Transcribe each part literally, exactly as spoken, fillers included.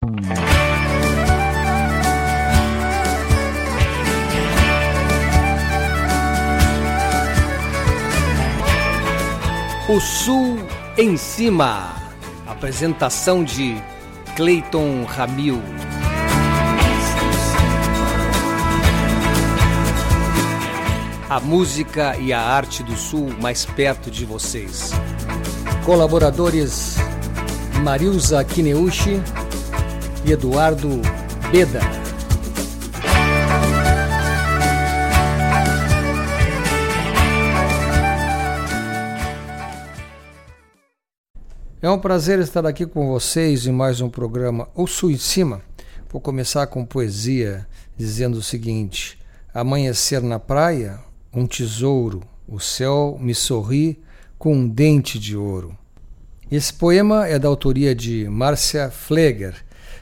O Sul em Cima. Apresentação de Cleiton Ramil. A música e a arte do Sul mais perto de vocês. Colaboradores Marilza Kineuchi e Eduardo Beda. É um prazer estar aqui com vocês em mais um programa O Sul em Cima. Vou começar com poesia, dizendo o seguinte: amanhecer na praia, um tesouro, o céu me sorri com um dente de ouro. Esse poema é da autoria de Márcia Pfleger,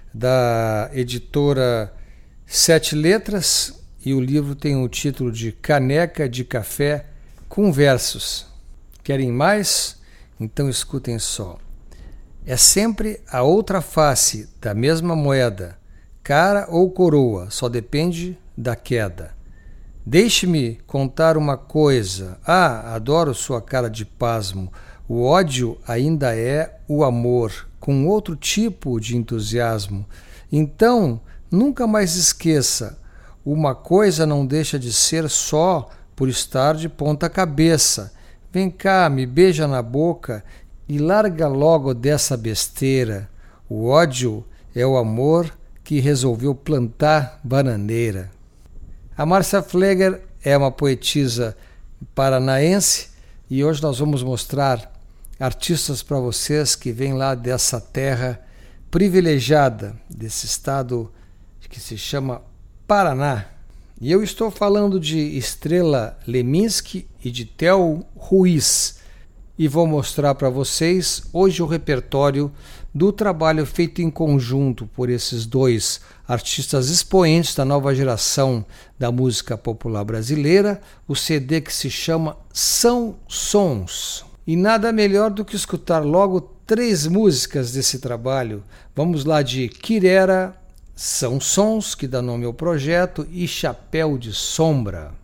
da editora Sete Letras, e o livro tem o título de Caneca de Café com Versos. Querem mais? Então escutem só. É sempre a outra face da mesma moeda, cara ou coroa, só depende da queda. Deixe-me contar uma coisa. Ah, adoro sua cara de pasmo. O ódio ainda é o amor, com outro tipo de entusiasmo. Então, nunca mais esqueça, uma coisa não deixa de ser só por estar de ponta cabeça. Vem cá, me beija na boca e larga logo dessa besteira. O ódio é o amor que resolveu plantar bananeira. A Márcia Pfleger é uma poetisa paranaense e hoje nós vamos mostrar artistas para vocês que vêm lá dessa terra privilegiada, desse estado que se chama Paraná. E eu estou falando de Estrela Leminski e de Theo Ruiz. E vou mostrar para vocês hoje o repertório do trabalho feito em conjunto por esses dois artistas expoentes da nova geração da música popular brasileira, o C D que se chama São Sons. E nada melhor do que escutar logo três músicas desse trabalho. Vamos lá de Quirera, São Sons, que dá nome ao projeto, e Chapéu de Sombra.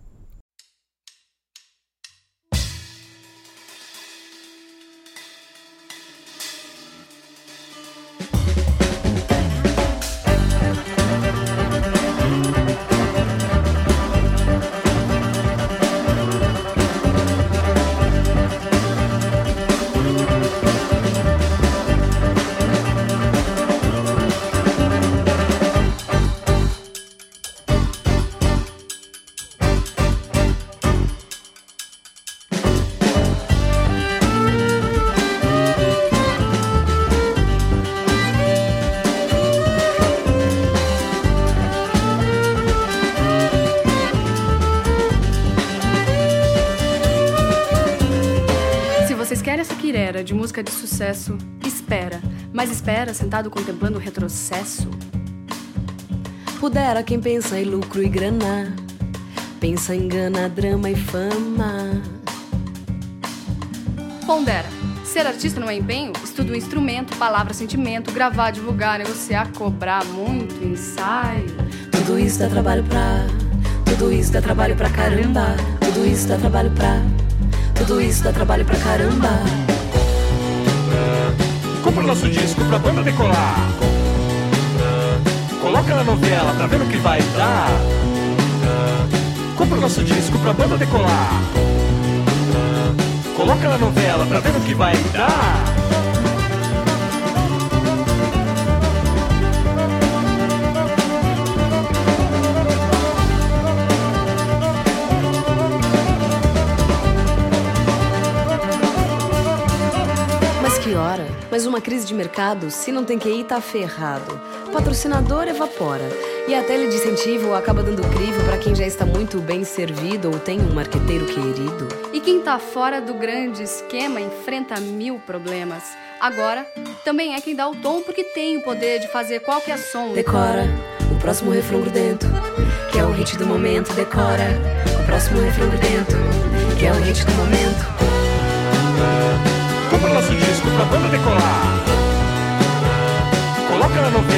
Quer essa quirera de música de sucesso? Espera, mas espera sentado contemplando o retrocesso. Pudera quem pensa em lucro e grana, pensa em gana, drama e fama. Pondera, ser artista não é empenho? Estuda o instrumento, palavra, sentimento, gravar, divulgar, negociar, cobrar, muito ensaio. Tudo isso dá trabalho pra, tudo isso dá trabalho pra caramba. Tudo isso dá trabalho pra, tudo isso dá trabalho pra caramba. Compra o nosso disco pra banda decolar. Coloca na novela, tá vendo que vai dar? Compra o nosso disco pra banda decolar. Coloca na novela, tá vendo que vai dar? Que hora? Mas uma crise de mercado, se não tem Q I, tá ferrado. O patrocinador evapora e a tele de incentivo acaba dando crivo pra quem já está muito bem servido ou tem um marqueteiro querido. E quem tá fora do grande esquema enfrenta mil problemas. Agora, também é quem dá o tom porque tem o poder de fazer qualquer som. Decora o próximo refrão grudento, que é o hit do momento. Decora o próximo refrão grudento, que é o hit do momento. Compra nosso disco pra banda decolar. Coloca na novela.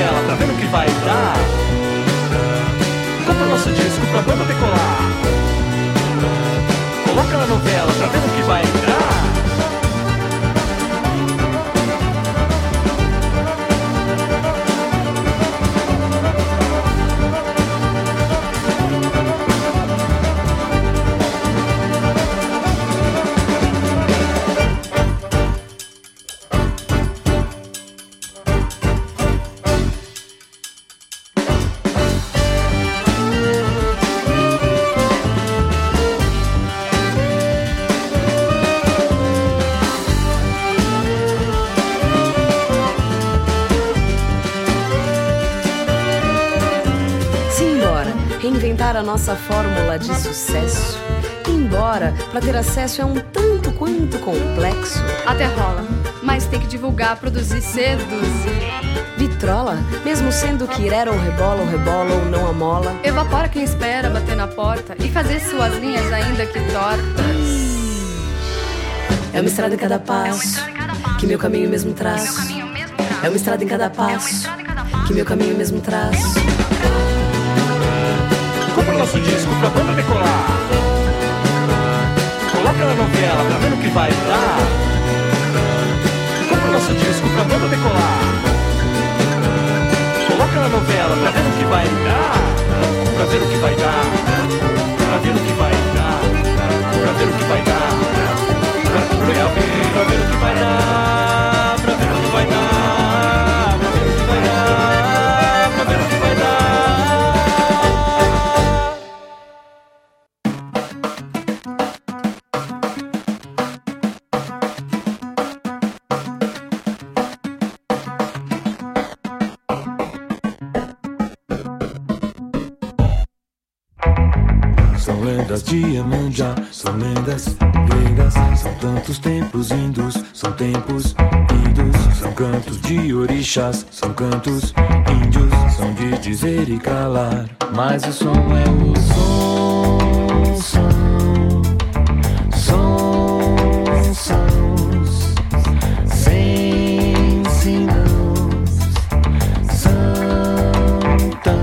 vai dar. Compra nosso disco pra banda decolar. Coloca na novela pra ver no que vai dar. Reinventar a nossa fórmula de sucesso. Embora, para ter acesso é um tanto quanto complexo. Até rola, mas tem que divulgar, produzir, seduzir. Vitrola, mesmo sendo que irera ou rebola ou rebola ou não amola. Evapora quem espera bater na porta e fazer suas linhas ainda que tortas. É uma estrada em cada passo, que meu caminho mesmo traço. É uma estrada em cada passo, que meu caminho mesmo traço. Compra nosso disco pra banda decolar. Coloca na novela pra ver no que vai dar. Compra nosso disco pra banda decolar. Coloca na novela pra ver no que vai dar. Pra ver o que vai dar. Pra ver o que vai dar. Pra ver o que vai dar. Pra, pra, pra ver o que vai dar. Pra ver o que vai dar. Pra ver o que vai dar. Pra ver o que vai dar. São lendas de Iemanjá, são lendas gregas. São tantos templos hindus, são tempos idos. São cantos de orixás, são cantos índios. São de dizer e calar, mas o som é o som, som, som, sons, sem sinãos, são tão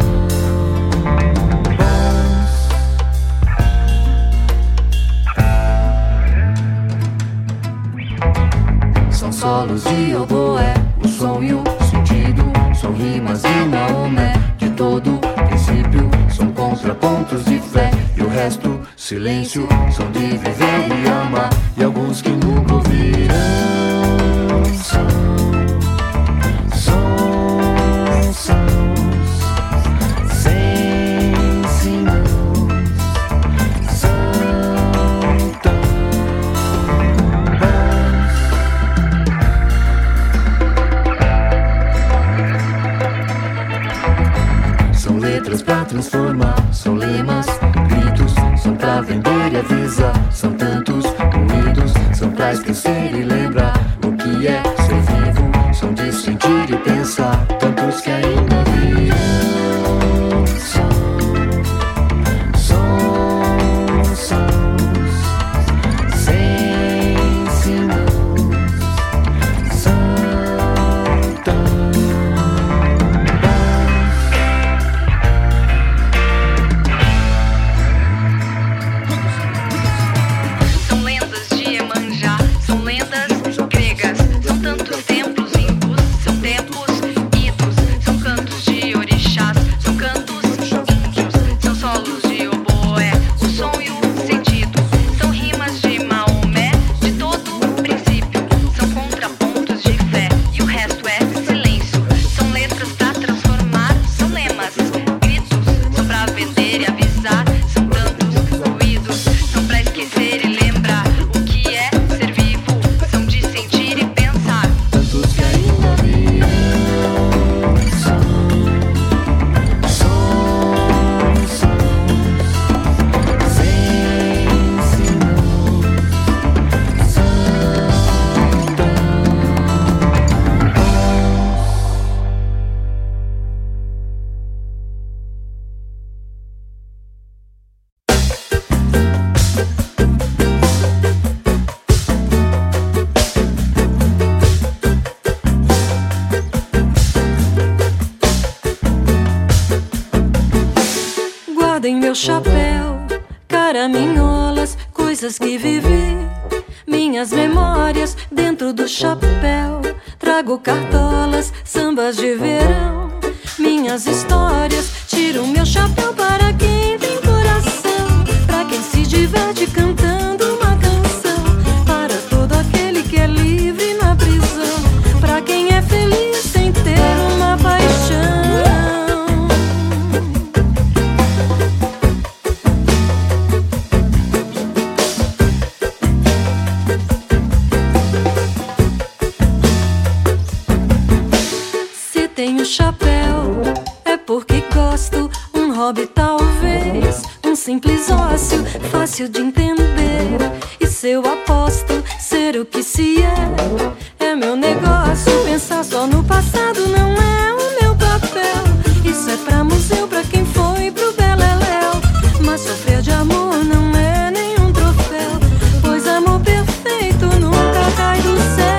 solos de oboé, o som e o sentido. São rimas e Maomé, de todo princípio. São contrapontos de fé e o resto silêncio. São de viver e amar, e alguns que nunca ouvirão. São, são, sons, sem sinãos, são tão letras pra transformar, são lemas, gritos, são pra vender e avisar. São tantos ruídos, são pra esquecer e lembrar o que é ser vivo. São de sentir e pensar, tantos que ainda virão. São, sons, sons, sem sinãos, são tão São lendas gregas, são tantos templos hindus, são tempos idos, em meu chapéu, caraminholas, coisas que vivi, minhas memórias dentro do chapéu. Trago cartolas, sambas de verão, minhas histórias. Tiro meu chapéu para quem tem coração, pra quem se diverte cantando uma canção, para todo aquele que é livre na prisão, pra quem é feliz sem ter uma paixão. Se tenho chapéu é porque gosto, um hobby talvez, um simples ócio, fácil de entender. E se eu aposto ser o que se é, é meu negócio. Pensar só no passado não é o meu papel, isso é pra museu, pra quem foi pro Beleléu. Mas sofrer de amor não é nenhum troféu, pois amor perfeito nunca cai do céu.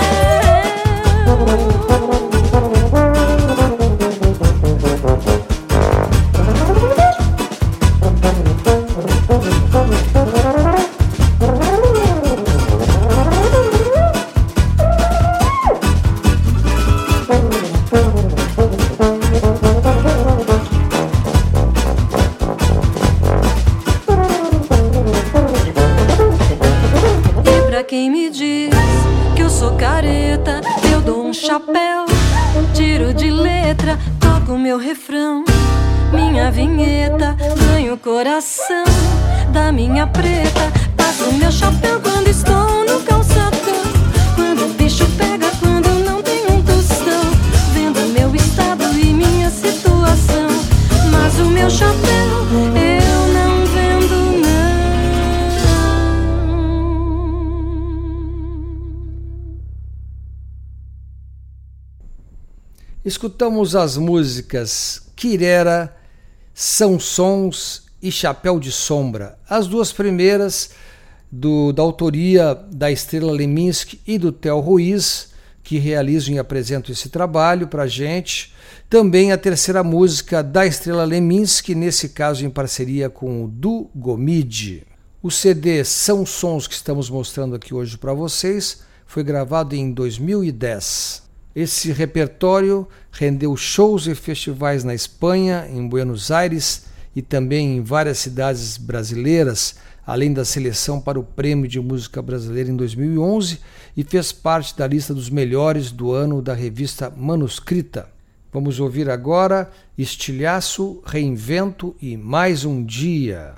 Quem me diz que eu sou careta, eu dou um chapéu, tiro de letra, toco meu refrão, minha vinheta, ganho o coração da minha preta. Passo meu chapéu quando estou no calçadão, quando o bicho pega, quando eu não tenho um tostão, vendo meu estado e minha situação. Mas o meu chapéu eu não vendo, não. Escutamos as músicas Quirera, São Sons e Chapéu de Sombra, as duas primeiras do, da autoria da Estrela Leminski e do Theo Ruiz, que realizam e apresentam esse trabalho para a gente. Também a terceira música da Estrela Leminski, nesse caso em parceria com o Du Gomide. O C D São Sons que estamos mostrando aqui hoje para vocês foi gravado em dois mil e dez. Esse repertório rendeu shows e festivais na Espanha, em Buenos Aires e também em várias cidades brasileiras, além da seleção para o Prêmio de Música Brasileira em dois mil e onze, e fez parte da lista dos melhores do ano da revista Manuscrita. Vamos ouvir agora Estilhaço, Reinvento e Mais um Dia.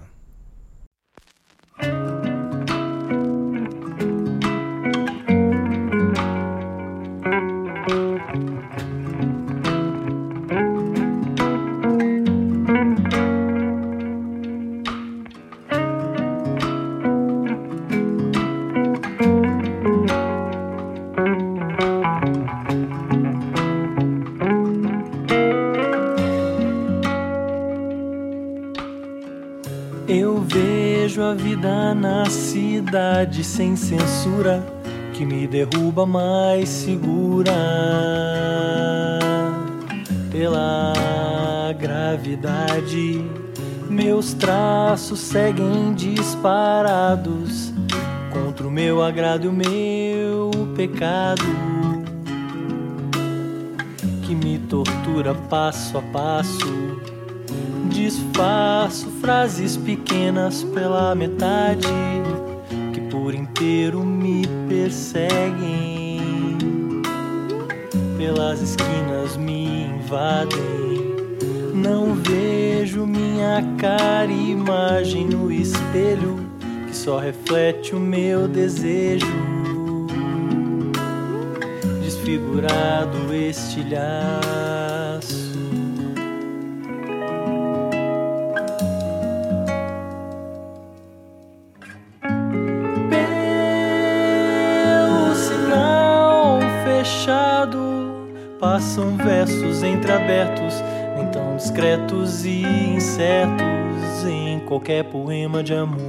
A vida na cidade sem censura, que me derruba mais segura pela gravidade. Meus traços seguem disparados contra o meu agrado e o meu pecado, que me tortura passo a passo. Disfarço frases pequenas pela metade, que por inteiro me perseguem, pelas esquinas me invadem. Não vejo minha cara e imagem no espelho, que só reflete o meu desejo. Desfigurado estilhaço, passam versos entreabertos, nem tão discretos e incertos em qualquer poema de amor.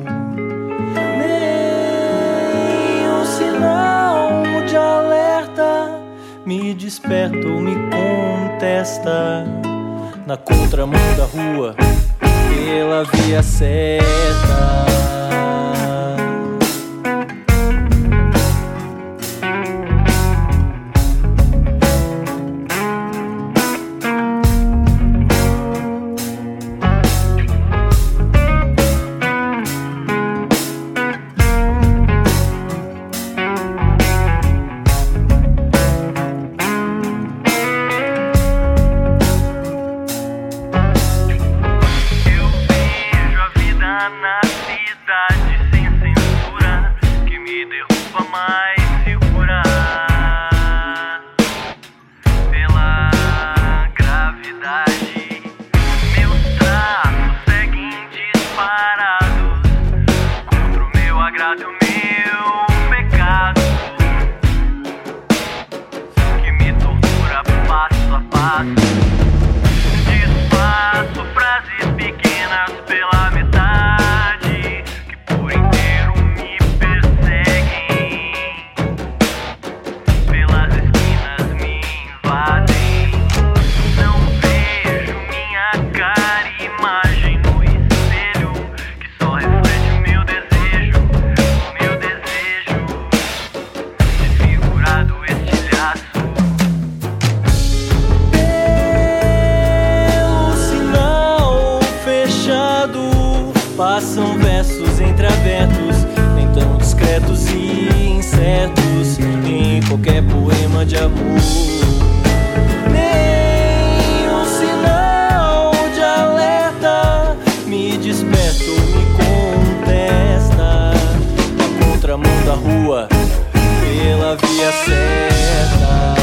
Nem um sinal de alerta me desperta ou me contesta. Na contramão da rua, pela via certa. Passam versos entreabertos, nem tão discretos e incertos, em qualquer poema de amor. Nem um sinal de alerta me desperta ou me contesta. Na contramão da rua, pela via certa.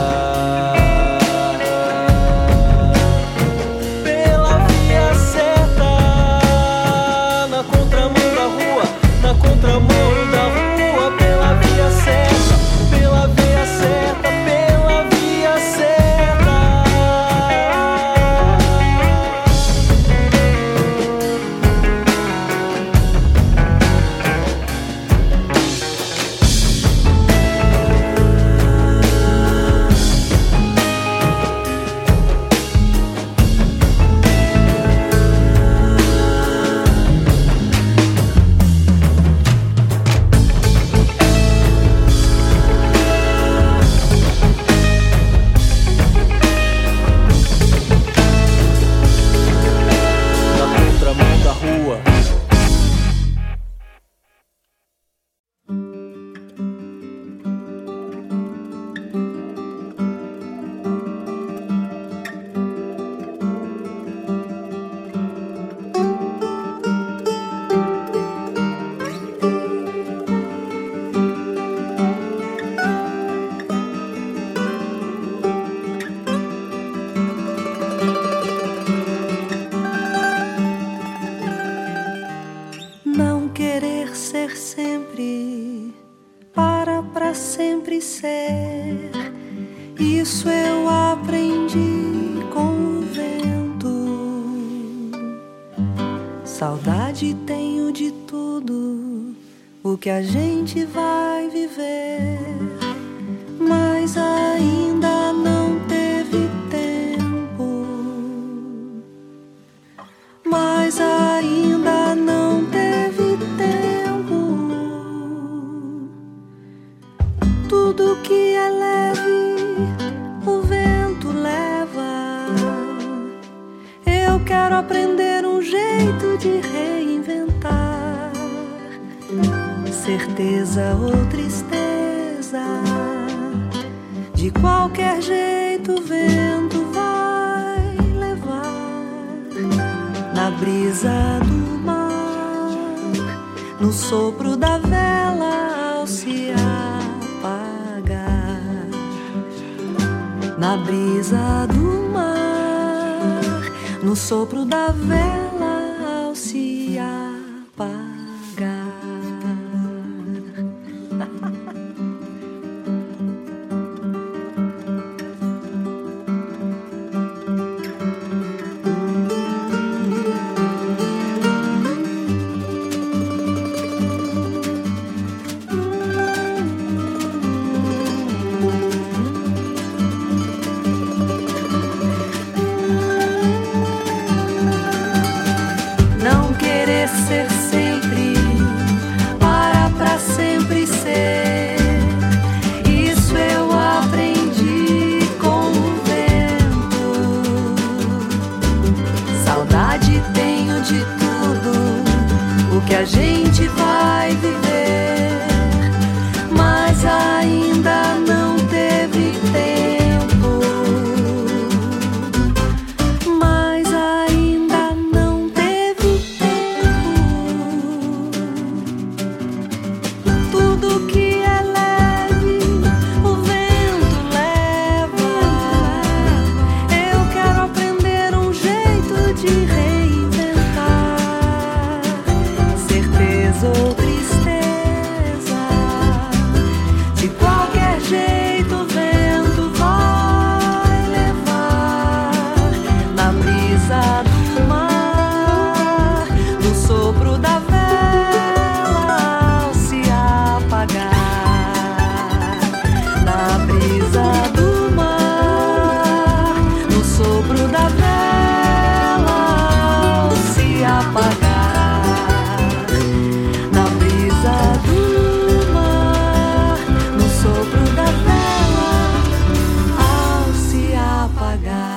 Saudade tenho de tudo o que a gente vai viver, mas ainda não teve tempo, mas ainda não teve tempo. Tudo que é leve, o vento leva. Eu quero aprender um jeito de reinventar, certeza ou tristeza. De qualquer jeito o vento vai levar. Na brisa do mar, no sopro da vela ao se apagar. Na brisa do mar, no sopro da vela ao se apagar. a gente vai viver, mas ainda não teve tempo, mas ainda não teve tempo. Tudo que é leve, o vento leva. Eu quero aprender um jeito de reinventar, certeza ou tristeza. De qualquer jeito o vento vai levar, na brisa do mar, no sopro da vela ao se apagar, na brisa do mar, no sopro da vela ao se apagar, na brisa do mar, no sopro da vela ao se apagar.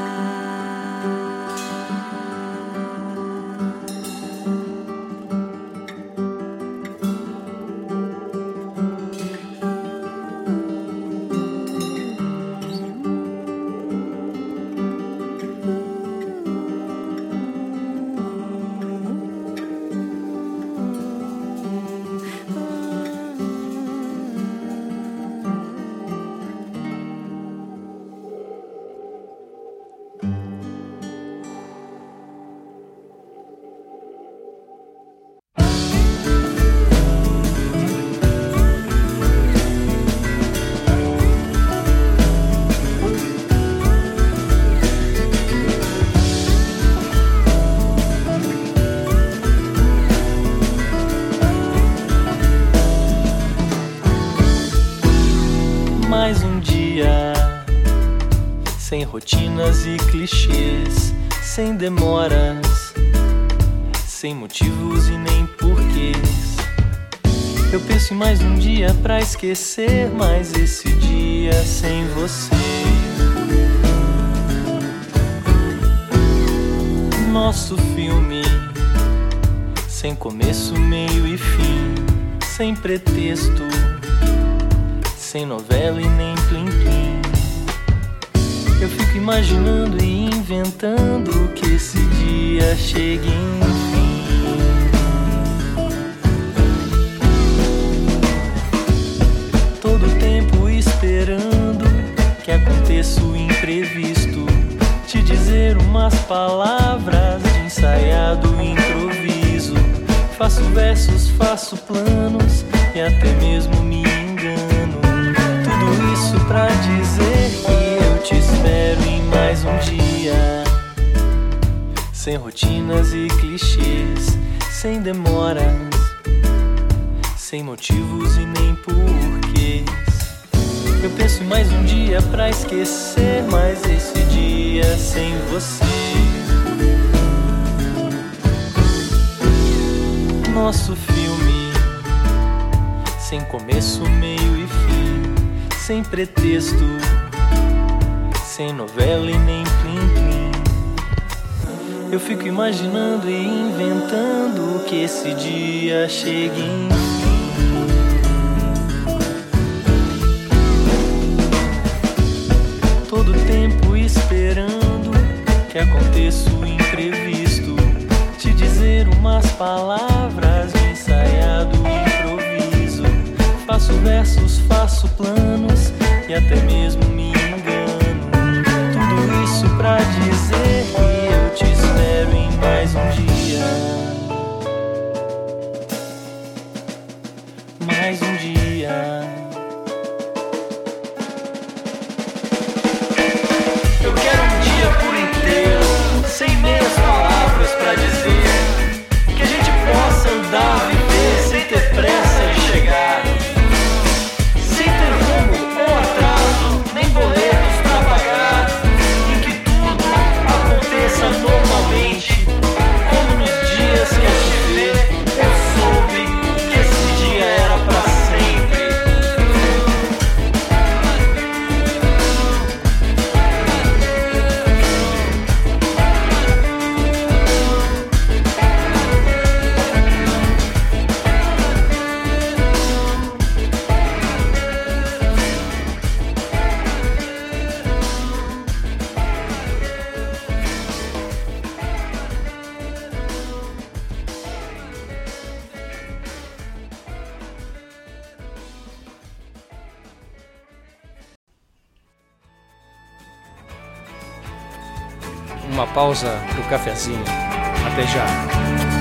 Mais um dia, sem rotinas e clichês, sem demoras, sem motivos e nem porquês. Eu penso em mais um dia pra esquecer, mas esse dia sem você. Nosso filme, sem começo, meio e fim, sem pretexto, sem novela e nem plim-plim. Eu fico imaginando e inventando que esse dia chegue enfim. Todo tempo esperando que aconteça o imprevisto, te dizer umas palavras de ensaiado improviso. Faço versos, faço planos e até mesmo me engano. Tudo isso pra dizer que eu te espero em mais um dia, sem rotinas e clichês, sem demoras, sem motivos e nem porquês. Eu penso em mais um dia pra esquecer, mas esse dia sem você. Nosso filme, sem começo, meio e fim, sem pretexto, sem novela e nem plim-plim. Eu fico imaginando e inventando que esse dia chegue enfim. Todo tempo esperando que aconteça o imprevisto, te dizer umas palavras de ensaiado improviso. Faço versos, faço planos e até mesmo me engano. Tudo isso pra dizer que eu te espero em mais um dia, mais um dia. Eu quero um dia por inteiro, sem meias palavras pra dizer, que a gente possa uma pausa pro cafezinho. Até já.